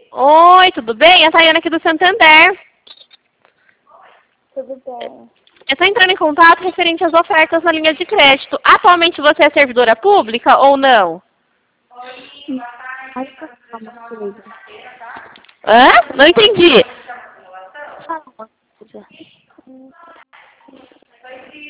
Oi, tudo bem? É a Tayana aqui do Santander. Tudo bem. Eu estou entrando em contato referente às ofertas na linha de crédito. Atualmente você é servidora pública ou não? Pode falar uma coisa? Hã? Não entendi. Fala uma coisa.